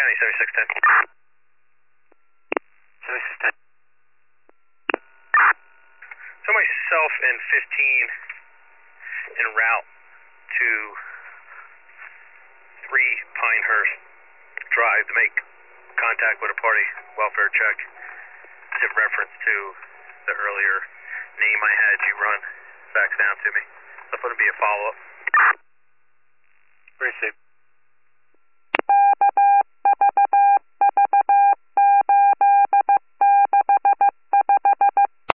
County 7610. 7610. So myself and 15 en route to 3 Pinehurst Drive to make contact with a party welfare check in reference to the earlier name I had you run fax down to me. So it's going to be a follow-up.